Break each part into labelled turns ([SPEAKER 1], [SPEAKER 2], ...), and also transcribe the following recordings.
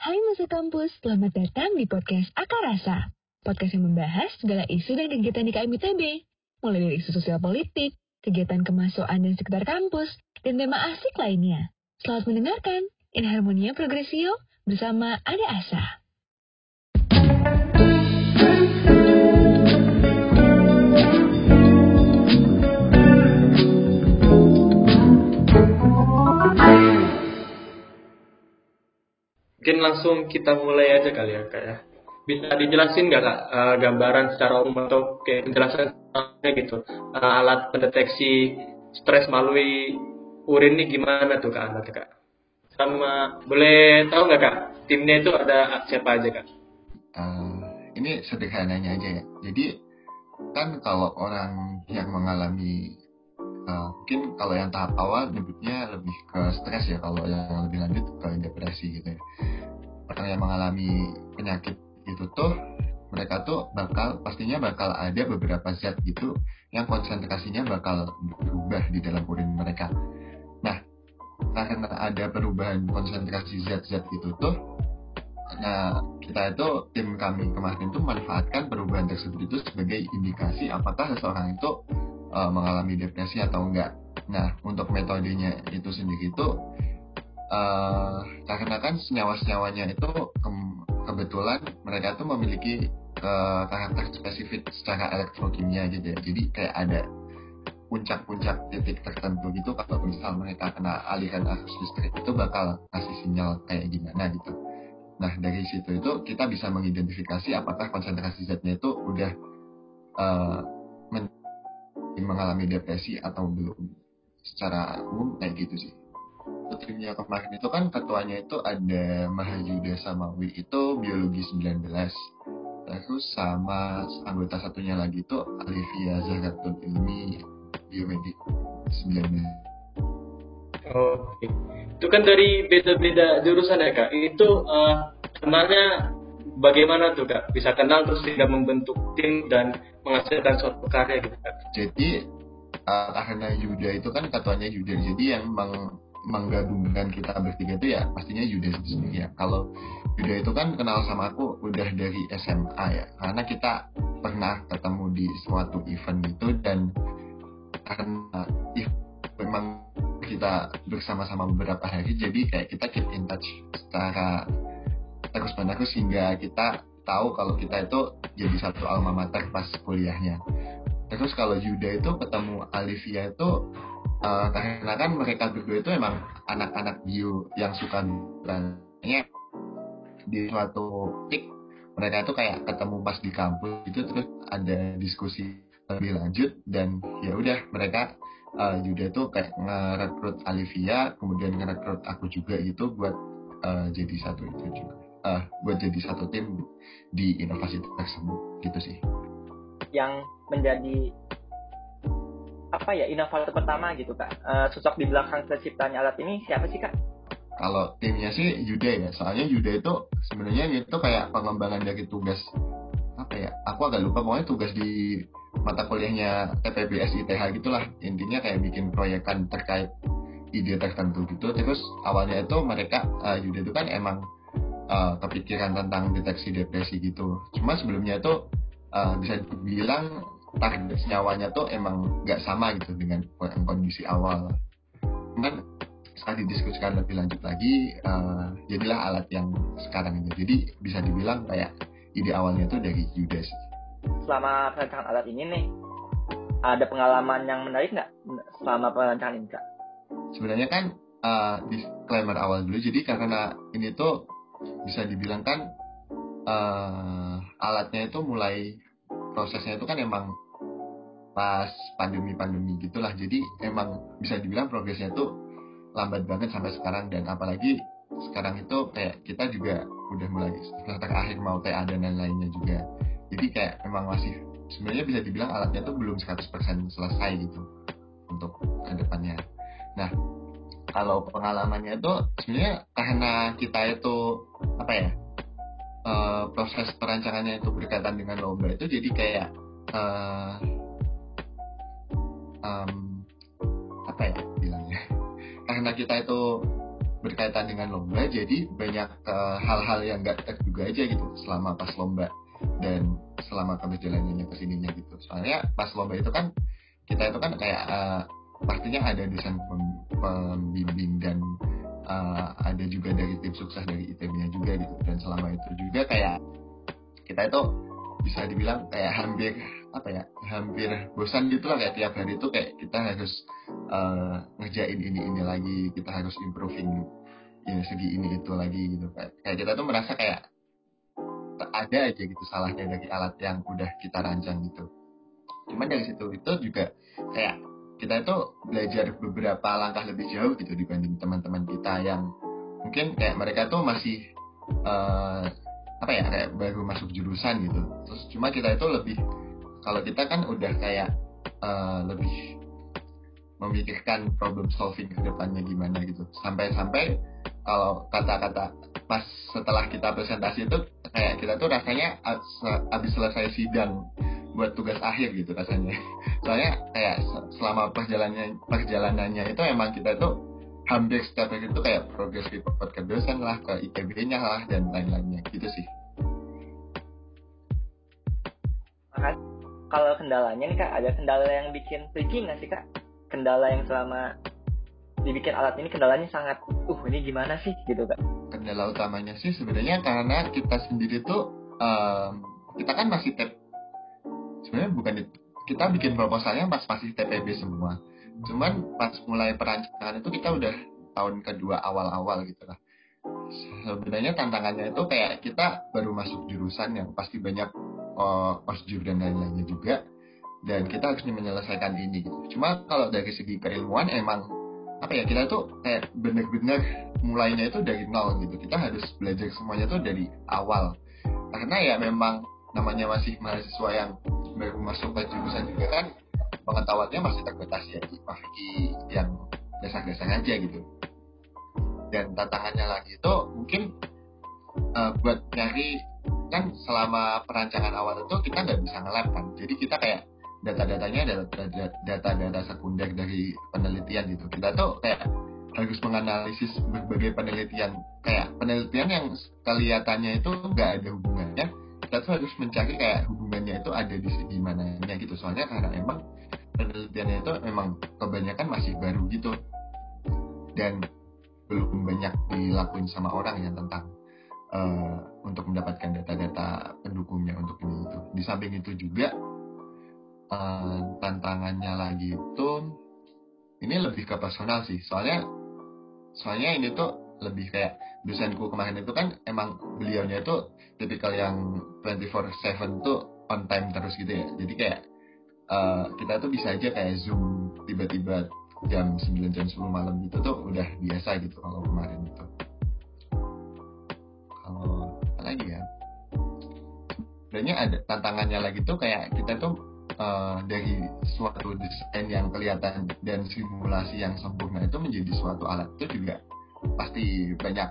[SPEAKER 1] Hai Masa Kampus, selamat datang di podcast Akarasa. Podcast yang membahas segala isu dan kegiatan di KM ITB. Mulai dari isu sosial politik, kegiatan kemahasiswaan dan sekitar kampus, dan tema asik lainnya. Selamat mendengarkan In Harmonia Progresio bersama Ada Asa.
[SPEAKER 2] Mungkin langsung kita mulai aja kali ya Kak ya. Bisa dijelasin nggak Kak gambaran secara umum atau kayak penjelasan gitu alat pendeteksi stres melalui urin ini gimana tuh Kak alatnya Kak? Sama boleh tahu nggak Kak timnya itu ada siapa aja Kak?
[SPEAKER 3] Ini sederhananya aja ya. Jadi kan kalau orang yang mengalami mungkin kalau yang tahap awal nyebutnya lebih ke stres ya, kalau yang lebih lanjut ke depresi gitu ya. Orang yang mengalami penyakit itu tuh mereka tuh pastinya bakal ada beberapa zat gitu yang konsentrasinya bakal berubah di dalam urin mereka. Nah, karena ada perubahan konsentrasi zat-zat itu tuh, nah kita itu tim kami kemarin tuh manfaatkan perubahan tersebut itu sebagai indikasi apakah seseorang itu mengalami depresi atau enggak. Nah, untuk metodenya itu sendiri itu karena kan senyawa-senyawanya itu kebetulan mereka tuh memiliki karakter spesifik secara elektrokimia gitu ya. Jadi kayak ada puncak-puncak titik tertentu gitu kalau misal mereka kena aliran arus listrik itu bakal kasih sinyal kayak gimana gitu. Nah, dari situ itu kita bisa mengidentifikasi apakah konsentrasi zatnya itu udah mengalami depresi atau belum. Secara umum kayak gitu sih. Timnya kemarin itu kan ketuanya itu ada Mahayuda Samawi, itu biologi 19. Terus sama anggota satunya lagi itu Alivia Zahratun Ilmi, biomedik 19.
[SPEAKER 2] Oke. Itu kan dari beda-beda jurusan ya Kak. Itu kenalnya bagaimana tuh Kak? Bisa kenal terus tidak membentuk tim dan menghasilkan suatu karya gitu Kak.
[SPEAKER 3] Jadi karena Yuda itu kan ketuanya Yuda, jadi yang menggabungkan kita bertiga itu ya pastinya Yuda sendiri ya. Kalau Yuda itu kan kenal sama aku udah dari SMA ya, karena kita pernah ketemu di suatu event itu, dan karena memang kita bersama-sama beberapa hari, jadi kayak kita keep in touch secara terus-menerus hingga kita tahu kalau kita itu jadi satu alma mater pas kuliahnya. Terus kalau Yuda itu ketemu Alivia itu karena kan mereka berdua itu emang anak-anak bio yang suka banyak di suatu titik mereka itu kayak ketemu pas di kampus itu, terus ada diskusi lebih lanjut, dan ya udah mereka Yuda itu kayak ngerekrut Alivia, kemudian ngerekrut aku juga gitu buat jadi satu itu juga buat jadi satu tim di inovasi tersebut gitu sih.
[SPEAKER 4] Yang menjadi inovator pertama gitu Kak, sosok di belakang terciptanya alat ini siapa sih Kak?
[SPEAKER 3] Kalau timnya sih Yuda ya, soalnya Yuda itu sebenarnya itu kayak pengembangan dari tugas aku agak lupa, pokoknya tugas di mata kuliahnya TPBS ITH gitulah, intinya kayak bikin proyekan terkait ide tertentu gitu. Terus awalnya itu mereka Yuda itu kan emang kepikiran tentang deteksi depresi gitu, cuma sebelumnya itu bisa dibilang target nyawanya tuh emang nggak sama gitu dengan kondisi awal. Cuman setelah didiskusikan lebih lanjut lagi, jadilah alat yang sekarang ini. Jadi bisa dibilang kayak ide awalnya tuh dari Yuda sih.
[SPEAKER 4] Selama perancangan alat ini nih, ada pengalaman yang menarik nggak selama perancangan ini Kak?
[SPEAKER 3] Sebenarnya kan disclaimer awal dulu. Jadi karena ini tuh bisa dibilang kan alatnya itu mulai prosesnya itu kan emang pas pandemi gitulah. Jadi emang bisa dibilang progresnya tuh lambat banget sampai sekarang, dan apalagi sekarang itu kayak kita juga udah mulai semester akhir mau TA dan lain-lainnya juga. Jadi kayak memang masih sebenarnya bisa dibilang alatnya tuh belum 100% selesai gitu untuk kedepannya. Nah, kalau pengalamannya itu sebenarnya karena kita itu proses perancangannya itu berkaitan dengan lomba itu, jadi kayak bilangnya karena kita itu berkaitan dengan lomba, jadi banyak hal-hal yang nggak terduga aja gitu selama pas lomba dan selama keberjalanannya kesininya gitu. Soalnya pas lomba itu kan kita itu kan kayak pastinya ada dosen pembimbing dan ada juga dari tim sukses dari ITB-nya juga gitu. Dan selama itu juga kayak kita itu bisa dibilang kayak hampir bosan gitu lah, kayak tiap hari itu kayak kita harus ngerjain ini lagi, kita harus improving segi ini itu lagi gitu. Kayak kita tuh merasa kayak ada aja gitu salahnya dari alat yang udah kita rancang gitu. Cuman dari situ itu juga kayak kita itu belajar beberapa langkah lebih jauh gitu dibanding teman-teman kita yang mungkin kayak mereka tuh masih kayak baru masuk jurusan gitu. Terus cuma kita itu lebih, kalau kita kan udah kayak lebih memikirkan problem solving ke depannya gimana gitu. Sampai kalau kata-kata pas setelah kita presentasi itu kayak kita tuh rasanya habis selesai sidang buat tugas akhir gitu rasanya. Soalnya kayak selama perjalanannya itu emang kita tuh hampir setiap hari itu kayak progress report ke dosen lah, ke ITB-nya lah, dan lain-lainnya gitu sih.
[SPEAKER 4] Kalau kendalanya nih Kak, ada kendala yang bikin tricky nggak sih Kak? Kendala yang selama dibikin alat ini kendalanya sangat, ini gimana sih gitu Kak?
[SPEAKER 3] Kendala utamanya sih sebenarnya karena kita sendiri tuh kita kan masih sebenarnya bukan kita bikin proposalnya masih TPB semua. Cuman pas mulai perancangan itu kita udah tahun kedua awal-awal gitu lah. Sebenarnya tantangannya itu kayak kita baru masuk jurusan yang pasti banyak osjur dan lain-lainnya juga, dan kita harus menyelesaikan ini gitu. Cuma kalau dari segi keilmuan emang kita tuh kayak bener-bener mulainya itu dari nol gitu. Kita harus belajar semuanya tuh dari awal, karena ya memang namanya masih mahasiswa yang baru masuk ke jurusan juga kan, pengetahuannya masih terbatas ya di yang dasar-dasar aja gitu. Dan tantangannya lagi itu mungkin buat nyari, kan selama perancangan awal itu kita nggak bisa nge-lab kan, jadi kita kayak data-datanya adalah data-data sekunder dari penelitian gitu. Kita tuh kayak harus menganalisis berbagai penelitian, kayak penelitian yang kelihatannya itu nggak ada hubungannya, kita tuh harus mencari kayak hubungannya itu ada di segi mananya gitu. Soalnya karena emang penelitiannya itu memang kebanyakan masih baru gitu dan belum banyak dilakuin sama orang yang tentang untuk mendapatkan data-data pendukungnya untuk ini itu. Di samping itu juga tantangannya lagi itu ini lebih ke personal sih, soalnya ini tuh lebih kayak dosenku kemarin itu kan emang beliaunya itu tipikal yang 24/7 tuh on time terus gitu ya. Jadi kayak kita tuh bisa aja kayak Zoom tiba-tiba jam 9 jam 10 malam gitu tuh udah biasa gitu kalau kemarin itu. Kalau apa lagi ya, sebenarnya ada tantangannya lagi tuh kayak kita tuh dari suatu desain yang kelihatan dan simulasi yang sempurna itu menjadi suatu alat itu juga pasti banyak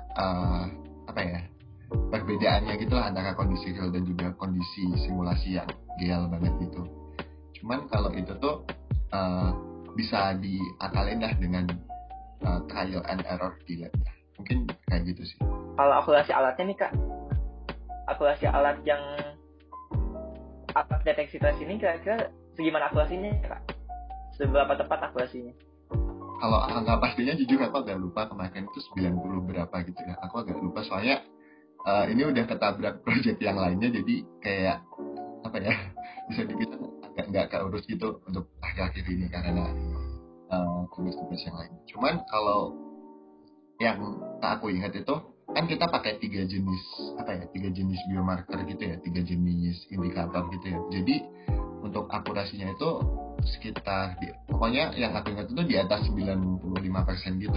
[SPEAKER 3] perbedaannya gitu lah antara kondisi real dan juga kondisi simulasi yang real banget gitu. Cuman kalau itu tuh bisa diakalin lah dengan trial and error di lab ya. Mungkin kayak gitu sih.
[SPEAKER 4] Kalau akurasi alatnya nih Kak, akurasi alat yang alat deteksi tes ini kira-kira segimana akurasinya Kak? Seberapa tepat akurasinya?
[SPEAKER 3] Kalau angka pastinya jujur aku agak lupa, kemarin itu 90 berapa gitu ya. Aku agak lupa soalnya ini udah ketabrak project yang lainnya, jadi kayak bisa dibilang agak nggak keurus gitu untuk akhir-akhir ini karena tugas-tugas yang lain. Cuman kalau yang tak aku ingat itu kan kita pakai 3 jenis biomarker gitu ya, 3 jenis indikator gitu ya. Jadi untuk akurasinya itu sekitar pokoknya yang aku ingat itu di atas 95% gitu.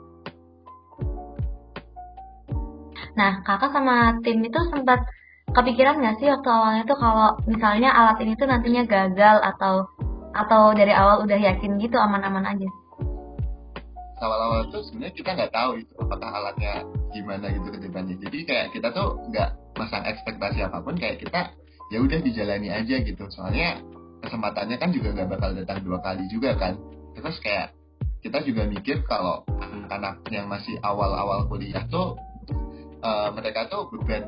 [SPEAKER 5] Nah, kakak sama tim itu sempat kepikiran nggak sih waktu awalnya tuh kalau misalnya alat ini tuh nantinya gagal atau dari awal udah yakin gitu aman-aman aja?
[SPEAKER 3] Awal-awal tuh sebenarnya kita nggak tahu itu apakah alatnya gimana gitu ke depannya. Jadi kayak kita tuh nggak masang ekspektasi apapun, kayak kita ya udah dijalani aja gitu. Soalnya kesempatannya kan juga nggak bakal datang 2 kali juga kan. Terus kayak kita juga mikir kalau anak yang masih awal-awal kuliah tuh mereka tuh beban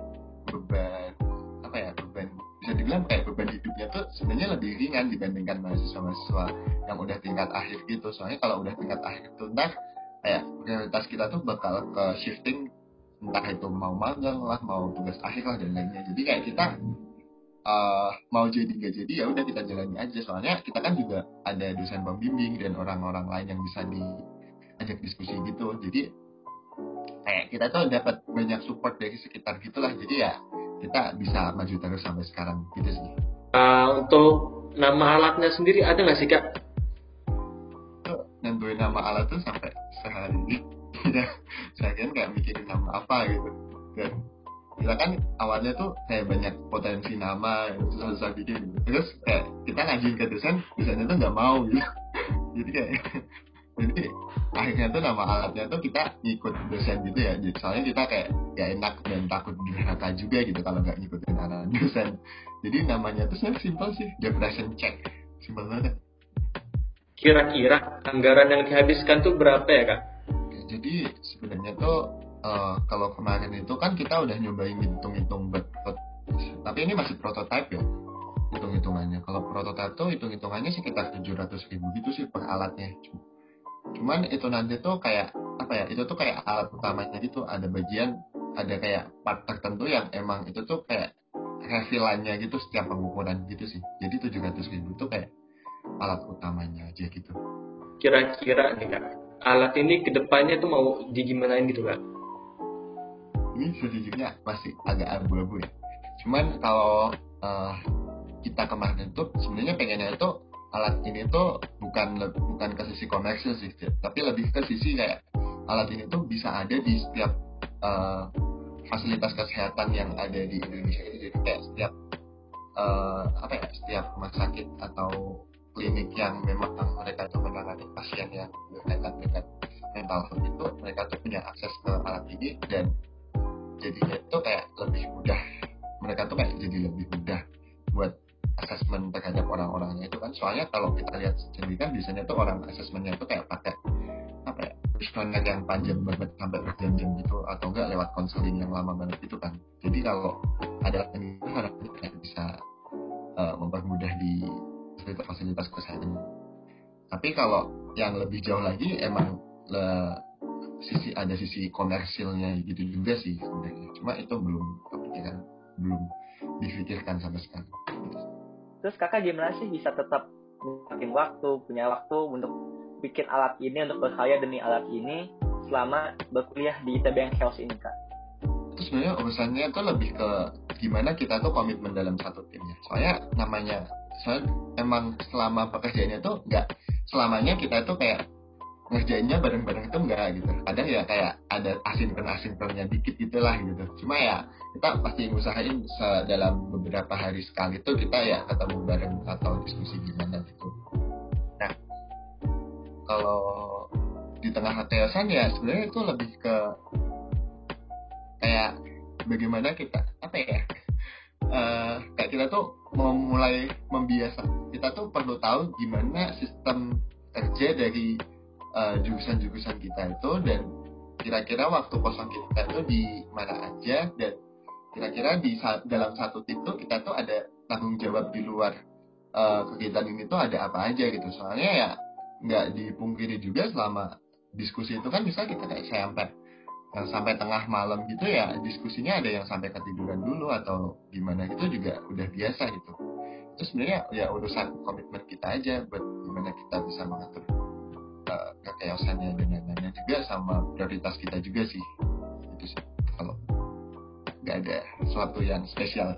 [SPEAKER 3] bisa dibilang kayak beban hidupnya tuh sebenarnya lebih ringan dibandingkan mahasiswa-mahasiswa yang udah tingkat akhir gitu. Soalnya kalau udah tingkat akhir tuh ntar kayak prioritas kita tuh bakal ke shifting, entah itu mau magang lah, mau tugas akhir lah dan lainnya. Jadi kayak kita mau jadi nggak jadi ya udah kita jalani aja. Soalnya kita kan juga ada dosen pembimbing dan orang-orang lain yang bisa diajak diskusi gitu. Jadi kayak kita tuh dapat banyak support dari sekitar gitulah. Jadi ya kita bisa maju terus sampai sekarang gitu sih.
[SPEAKER 2] Untuk nama alatnya sendiri ada nggak sih Kak?
[SPEAKER 3] Tuh nentuin nama alat tuh sampai sehari ya saya kan kayak mikirin nama apa gitu. Dan kita kan awalnya tuh kayak banyak potensi nama yang susah-susah bikin gitu. Terus kayak kita ngajuin ke dosennya tuh nggak mau gitu. Jadi akhirnya tuh nama alatnya tuh kita ngikut dosen gitu ya. Jadi soalnya kita kayak gak enak dan takut durhaka juga gitu kalau nggak ngikutin arahan dosen. Jadi namanya tuh sebenarnya simple sih, depression check, simple banget.
[SPEAKER 2] Kira-kira anggaran yang dihabiskan tuh berapa ya Kak?
[SPEAKER 3] Jadi sebenarnya tuh kalau kemarin itu kan kita udah nyobain hitung-hitung tapi ini masih prototype ya hitung-hitungannya. Kalau prototype tuh hitung-hitungannya sekitar 700.000 gitu sih per alatnya. Cuman itu nanti tuh kayak apa ya, itu tuh kayak alat utamanya gitu, ada kayak part tertentu yang emang itu tuh kayak refilannya gitu setiap pengukuran gitu sih. Jadi 700.000 tuh kayak alat utamanya aja gitu.
[SPEAKER 2] Kira-kira nih Kak, alat ini kedepannya tuh mau digimanain gitu Kak?
[SPEAKER 3] Ini sejujurnya masih agak abu-abu ya. Cuman kalau kita kemarin tuh sebenarnya pengennya itu alat ini tuh bukan ke sisi komersil sih, tapi lebih ke sisi kayak alat ini tuh bisa ada di setiap fasilitas kesehatan yang ada di Indonesia ini. Jadi kayak setiap setiap rumah sakit atau klinik yang memang mereka tuh menangani pasien yang berkaitan dengan mental health itu, mereka tuh punya akses ke alat ini dan jadinya itu kayak lebih mudah, mereka tuh kayak jadi lebih mudah buat asesmen terhadap orang-orangnya itu kan. Soalnya kalau kita lihat sendiri kan biasanya tuh orang asesmennya itu kayak pakai kuesioner yang panjang banget sampai berjam-jam gitu, atau enggak lewat konseling yang lama banget gitu kan. Jadi kalau ada ini harapannya kayak bisa mempermudah di fasilitas kesehatan. Tapi kalau yang lebih jauh lagi emang ada sisi komersilnya gitu juga sih sebenarnya. Cuma itu belum difikirkan sampai sekarang.
[SPEAKER 4] Terus kakak gimana sih bisa tetap punya waktu untuk bikin alat ini, untuk berkarya demi alat ini selama berkuliah di ITB yang chaos ini Kak?
[SPEAKER 3] Terus sebenarnya urusannya tuh lebih ke gimana kita tuh komitmen dalam satu timnya. Soalnya emang selama pekerjaannya tuh nggak selamanya kita tuh kayak ngerjainnya bareng-bareng itu enggak gitu. Kadang ya kayak ada asinkronnya dikit gitulah gitu. Cuma ya kita pasti ngusahain dalam beberapa hari sekali tuh kita ya ketemu bareng atau diskusi gimana gitu. Nah, kalau di tengah chaosan ya sebenarnya itu lebih ke kayak bagaimana kita kayak kita tuh mau mulai membiasa. Kita tuh perlu tahu gimana sistem kerja dari jurusan-jurusan kita itu, dan kira-kira waktu kosong kita itu di mana aja, dan kira-kira dalam satu tim tuh kita tuh ada tanggung jawab di luar kegiatan ini tuh ada apa aja gitu. Soalnya ya nggak dipungkiri juga selama diskusi itu kan bisa kita kayak sampai tengah malam gitu ya, diskusinya ada yang sampai ketiduran dulu atau gimana gitu juga udah biasa gitu. Itu sebenarnya ya urusan komitmen kita aja buat gimana kita bisa mengatur kechaosannya dan lain-lainnya juga, sama prioritas kita juga sih. Itu sih kalau nggak ada sesuatu yang spesial.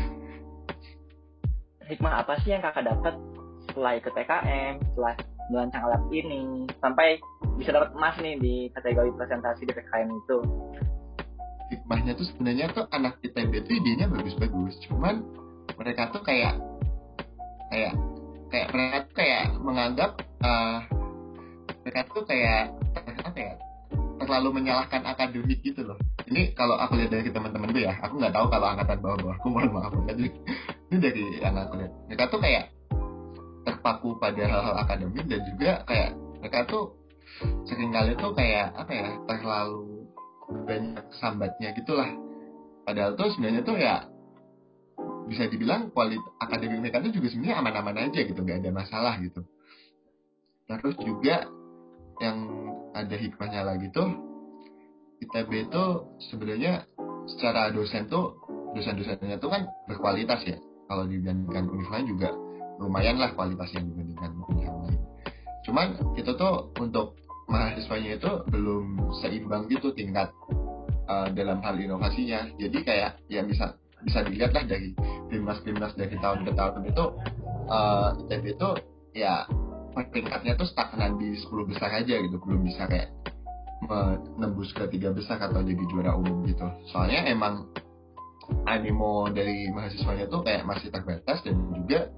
[SPEAKER 4] Hikmah apa sih yang kakak dapat setelah ikut TKM, setelah merancang alat ini sampai bisa dapat emas nih di kategori presentasi di TKM itu?
[SPEAKER 3] Hikmahnya tuh sebenarnya tuh anak ITB tuh idenya bagus-bagus, cuman mereka tuh kayak mereka tuh kayak menganggap mereka tuh kayak terlalu menyalahkan akademik gitu loh. Ini kalau aku lihat dari teman-teman gue ya, aku nggak tahu kalau angkatan bawah-bawah, aku mohon maaf banget. Ini dari yang aku lihat, mereka tuh kayak terpaku pada hal-hal akademik, dan juga kayak mereka tuh seringkali tuh kayak apa ya, terlalu banyak sambatnya gitulah. Padahal tuh sebenarnya tuh ya bisa dibilang akademik mereka tuh juga sebenarnya aman-aman aja gitu, nggak ada masalah gitu. Terus juga yang ada hikmahnya lagi tuh, ITB itu sebenarnya secara dosen-dosennya tuh kan berkualitas ya. Kalau dibandingkan univ lain juga lumayan lah kualitasnya dibandingkan univ lain. Cuman itu tuh untuk mahasiswanya itu belum seimbang gitu tingkat dalam hal inovasinya. Jadi kayak ya bisa dilihat lah dari Bimnas dari tahun ke tahun itu ITB itu ya peringkatnya tuh stagnan di 10 besar aja gitu, belum bisa kayak menembus ke 3 besar atau jadi juara umum gitu. Soalnya emang animo dari mahasiswanya tuh kayak masih terbatas, dan juga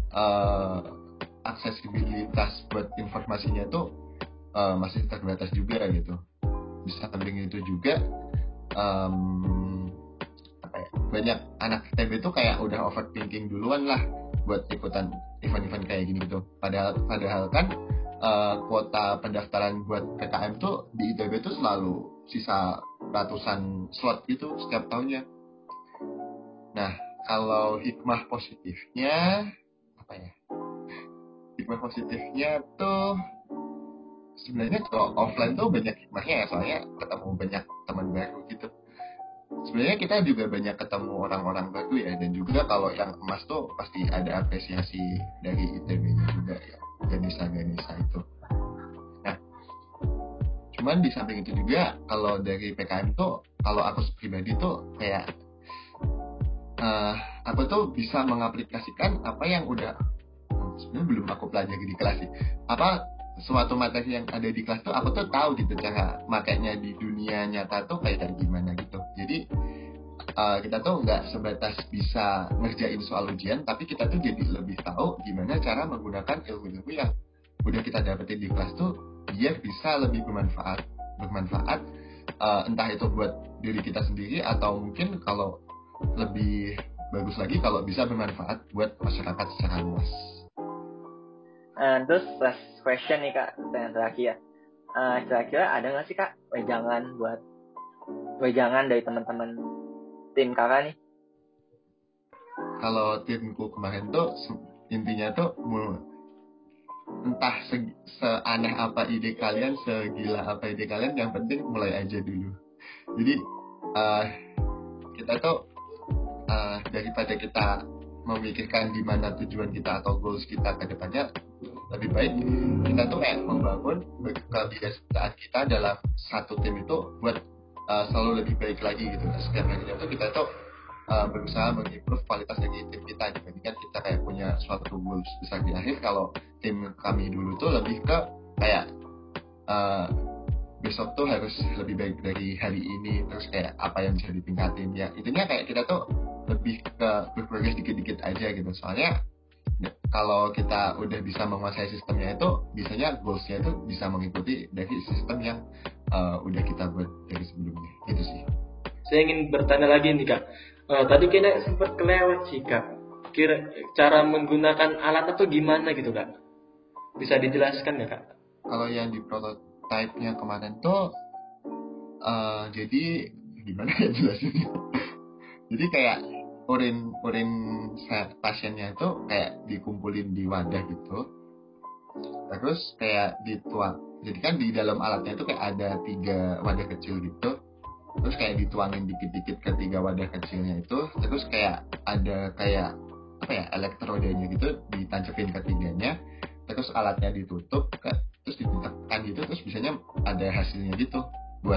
[SPEAKER 3] aksesibilitas buat informasinya tuh masih terbatas juga gitu. Bisa samping itu juga banyak anak ITB tuh kayak udah overthinking duluan lah buat ikutan event-event kayak gini gitu. Padahal kan kuota pendaftaran buat PKM tuh di ITB tuh selalu sisa ratusan slot gitu setiap tahunnya. Nah, kalau hikmah positifnya apa ya? Hikmah positifnya tuh sebenarnya kalau offline tuh banyak hikmahnya ya, soalnya ketemu banyak teman baru gitu. Sebenarnya kita juga banyak ketemu orang-orang baru ya, dan juga kalau yang emas tuh pasti ada apresiasi dari ITB-nya juga ya, Ganesha itu. Nah, cuman di samping itu juga kalau dari PKM tuh, kalau aku pribadi tuh kayak aku tuh bisa mengaplikasikan apa yang udah sebenarnya belum aku pelajari di kelas sih. Apa suatu materi yang ada di kelas tuh aku tuh tahu gitu cara makanya di dunia nyata tuh kayak gimana gitu. Jadi kita tuh nggak sebatas bisa ngerjain soal ujian, tapi kita tuh jadi lebih tahu gimana cara menggunakan ilmu-ilmu yang udah kita dapetin di kelas tuh biar bisa lebih bermanfaat entah itu buat diri kita sendiri atau mungkin kalau lebih bagus lagi kalau bisa bermanfaat buat masyarakat secara luas.
[SPEAKER 4] Terus last question nih Kak, pertanyaan terakhir. Kira-kira ada nggak sih Kak wejangan dari teman-teman tim Kakak nih?
[SPEAKER 3] Kalau timku kemarin tuh intinya tuh entah seaneh apa ide kalian, segila apa ide kalian, yang penting mulai aja dulu. Jadi kita tuh daripada kita memikirkan di mana tujuan kita atau goals kita ke depannya, lebih baik kita tuh kayak membangun kebiasaan kita dalam satu tim itu buat selalu lebih baik lagi gitu. Setiap harinya tuh kita tuh berusaha mengimprove kualitas dari tim kita, dibandingkan kita kayak punya suatu goals besar di akhir. Kalau tim kami dulu tuh lebih ke kayak besok tuh harus lebih baik dari hari ini, terus kayak apa yang bisa ditingkatin ya. Intinya kayak kita tuh lebih ke berprogres dikit-dikit aja gitu. Soalnya kalau kita udah bisa menguasai sistemnya itu, biasanya goalsnya itu bisa mengikuti dari sistem yang udah kita buat dari sebelumnya gitu sih.
[SPEAKER 2] Saya ingin bertanya lagi nih Kak. Tadi kayaknya sempat kelewat sih Kak. Kira cara menggunakan alat itu gimana gitu Kak? Bisa dijelaskan ya Kak?
[SPEAKER 3] Kalau yang di prototype-nya kemarin tuh jadi gimana ya jelasinnya? Jadi kayak urin pasiennya itu kayak dikumpulin di wadah gitu, terus kayak dituang. Jadi kan di dalam alatnya itu kayak ada 3 wadah kecil gitu, terus kayak dituangin dikit-dikit ke 3 wadah kecilnya itu, terus kayak ada kayak apa ya, elektrodanya gitu ditancapin ke 3-nya, terus alatnya ditutup terus ditekan gitu, terus biasanya ada hasilnya gitu. Buat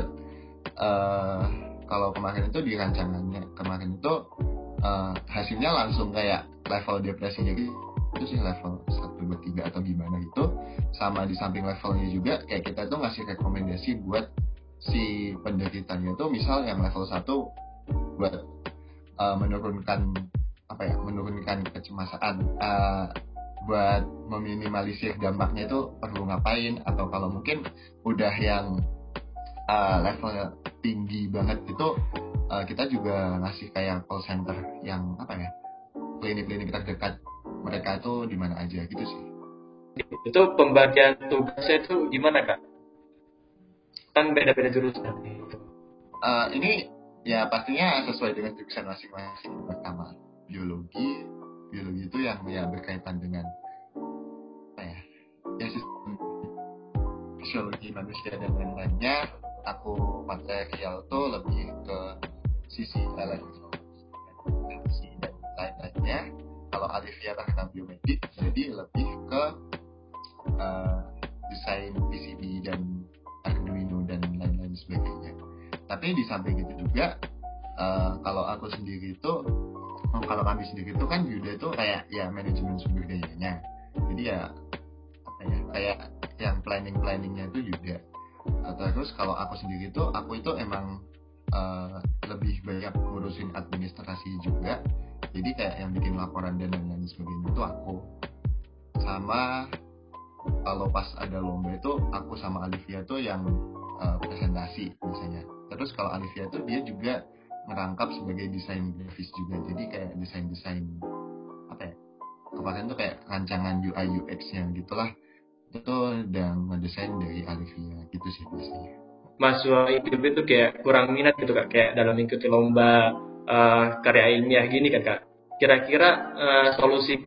[SPEAKER 3] kalau kemarin itu di rancangannya kemarin itu hasilnya langsung kayak level depresinya gitu, itu sih level 1, 2, 3 atau gimana gitu. Sama di samping levelnya juga kayak kita tuh ngasih rekomendasi buat si penderitanya tuh, misal yang level 1 buat menurunkan kecemasan, buat meminimalisir dampaknya itu perlu ngapain, atau kalau mungkin udah yang level tinggi banget itu kita juga ngasih kayak call center yang klinik-klinik terdekat mereka itu di mana aja gitu sih.
[SPEAKER 2] Itu pembagian tugasnya itu gimana Kak? kan beda-beda jurusan gitu.
[SPEAKER 3] Ini ya pastinya sesuai dengan jurusan masing-masing. Pertama biologi itu yang ya berkaitan dengan apa ya sistem fisiologi manusia dan lain-lainnya. Aku material tuh lebih ke sisi elektronik dan lain-lainnya. Kalau Alivia karena biomedik, jadi lebih ke desain PCB dan Arduino dan lain-lain sebagainya. Tapi di samping itu juga kalau aku sendiri itu, kalau kami sendiri itu kan Yuda itu kayak ya manajemen sumber dayanya. Jadi ya apa ya, kayak yang planningnya itu Yuda. Terus kalau aku sendiri itu, aku itu emang lebih banyak ngurusin administrasi juga. Jadi kayak yang bikin laporan dan lain-lain sebagainya itu aku. Sama kalau pas ada lomba itu aku sama Alivia tuh yang presentasi biasanya. Terus kalau Alivia tuh dia juga merangkap sebagai desain grafis juga. Jadi kayak desain apa ya? Kemarin tuh kayak rancangan UI UX yang gitulah. Itu udah ngedesain dari Alivia gitu sih biasanya.
[SPEAKER 2] Mahasiswa IPB itu kayak kurang minat gitu Kak, kayak dalam mengikuti lomba karya ilmiah gini kan Kak. Kira-kira solusi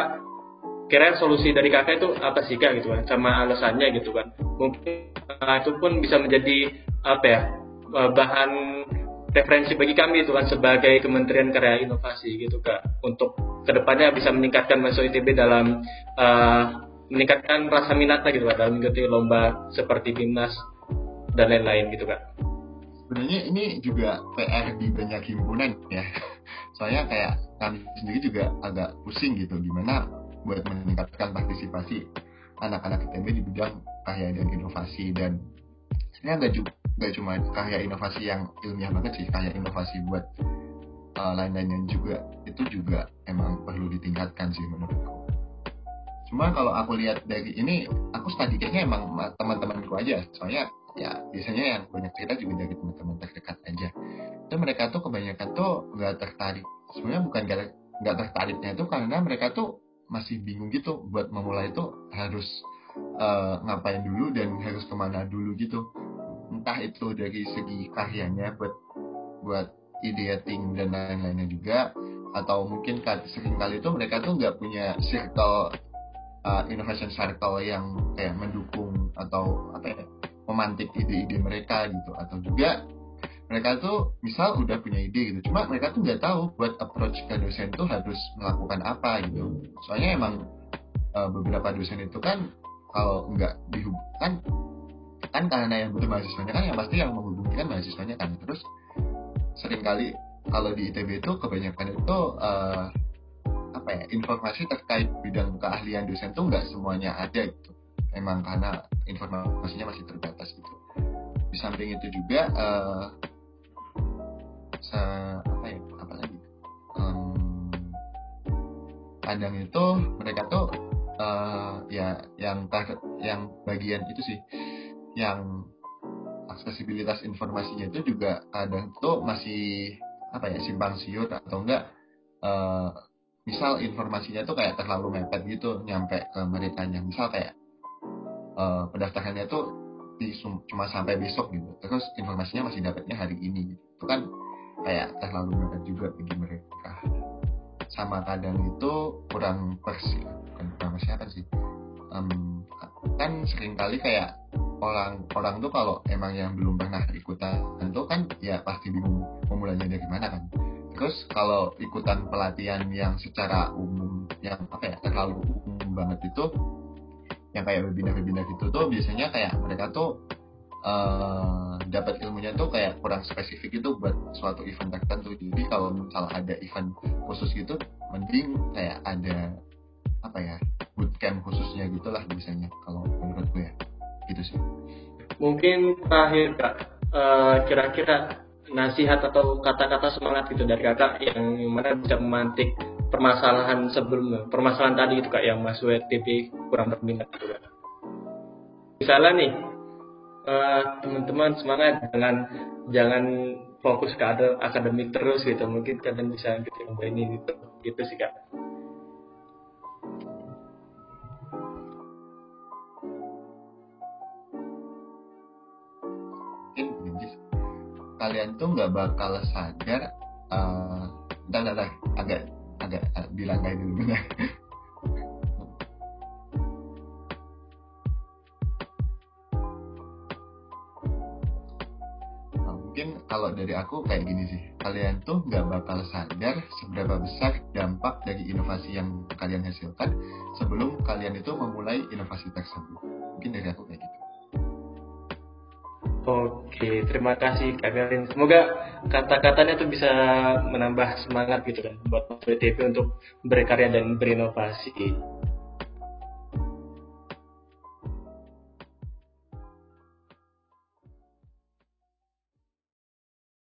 [SPEAKER 2] dari kakak itu apa sih Kak gitu kan, sama alasannya gitu kan. Mungkin itu pun bisa menjadi apa ya, bahan referensi bagi kami itu kan sebagai Kementerian Karya Inovasi gitu Kak, untuk kedepannya bisa meningkatkan mahasiswa ITB dalam meningkatkan rasa minatnya gitu Kak dalam mengikuti lomba seperti BIMNAS dan lain-lain gitu Kak.
[SPEAKER 3] Sebenarnya ini juga PR di banyak himpunan ya. Soalnya kayak kami sendiri juga agak pusing gitu gimana buat meningkatkan partisipasi anak-anak ITB di bidang karya dan inovasi. Dan sebenarnya nggak cuma karya inovasi yang ilmiah banget sih, karya inovasi buat lain-lainnya juga itu juga emang perlu ditingkatkan sih menurutku. Cuma kalau aku lihat dari ini, aku study kayaknya emang teman-temanku aja. Soalnya ya biasanya yang banyak cerita juga dari teman-teman terdekat aja. Dan mereka tuh kebanyakan tuh nggak tertarik. Sebenarnya bukan nggak tertariknya itu karena mereka tuh masih bingung gitu buat memulai itu harus ngapain dulu dan harus kemana dulu gitu. Entah itu dari segi karyanya buat ideating dan lain-lainnya juga, atau mungkin seringkali itu mereka tuh nggak punya circle innovation circle yang kayak mendukung atau apa ya, memantik ide-ide mereka gitu. Atau juga mereka tuh misal udah punya ide gitu, cuma mereka tuh nggak tahu buat approach ke dosen tuh harus melakukan apa gitu. Soalnya emang beberapa dosen itu kan kalau nggak dihubungkan kan karena yang butuh mahasiswanya kan yang pasti yang menghubungi kan mahasiswanya kan. Terus seringkali kalau di ITB itu kebanyakan itu apa ya, informasi terkait bidang keahlian dosen tuh nggak semuanya ada gitu. Emang karena informasinya masih terbatas gitu. Di samping itu juga apa lagi? Kadang itu mereka tuh ya yang bagian itu sih, yang aksesibilitas informasinya itu juga kadang tuh masih apa ya, simpang siur atau enggak misal informasinya tuh kayak terlalu mepet gitu nyampe ke mereka nya. Misal kayak pendaftarannya tuh cuma sampai besok gitu, terus informasinya masih dapatnya hari ini gitu. Itu kan kayak terlalu mepet juga bagi mereka. Sama kadang itu kurang persiapan sih. Kan seringkali kayak orang tuh kalau emang yang belum pernah ikutan tuh kan ya pasti bingung memulainya dari mana kan. Terus kalau ikutan pelatihan yang secara umum yang apa ya, terlalu umum banget itu, yang kayak webinar itu tuh biasanya kayak mereka tuh dapat ilmunya tuh kayak kurang spesifik itu buat suatu event tertentu. Jadi kalau misal ada event khusus gitu, mending kayak ada apa ya, bootcamp khususnya gitulah biasanya kalau menurutku ya, gitu sih.
[SPEAKER 2] Mungkin terakhir Kak, kira-kira nasihat atau kata-kata semangat gitu dari kakak yang mana bisa memantik permasalahan tadi itu Kak, yang mahasiswa ITB kurang berminat gitu Kak. Misalnya nih, teman-teman semangat, jangan fokus ke akademik terus gitu, mungkin kalian bisa ikut lomba ini gitu sih Kak.
[SPEAKER 3] kalian tuh nggak bakal sadar. Bentar, agak bilangkai dulu benar. Mungkin kalau dari aku kayak gini sih, kalian tuh nggak bakal sadar seberapa besar dampak dari inovasi yang kalian hasilkan sebelum kalian itu memulai inovasi tersebut. Mungkin dari aku kayak gitu.
[SPEAKER 2] Oke, terima kasih Kak Garin. Semoga kata-katanya tuh bisa menambah semangat gitu kan buat WTP untuk berkarya dan berinovasi.